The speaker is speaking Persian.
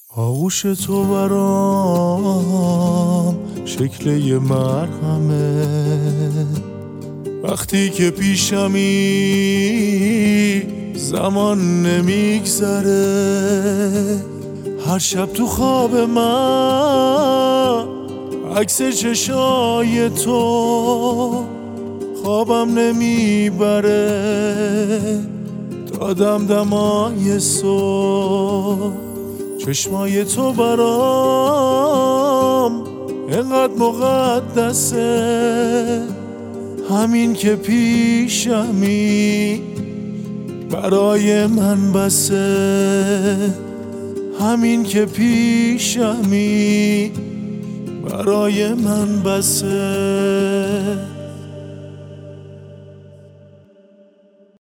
آغوش تو برام شکل یه مرهمه، وقتی که پیشمی زمان نمیگذره. هر شب تو خواب من عکس چشای تو خوابم نمیبره تا دمدمای صبح. چشمای تو برام اینقدر مقدسه، همین که پیشمی برای من بسه. همین که پیشمی برای من بسه.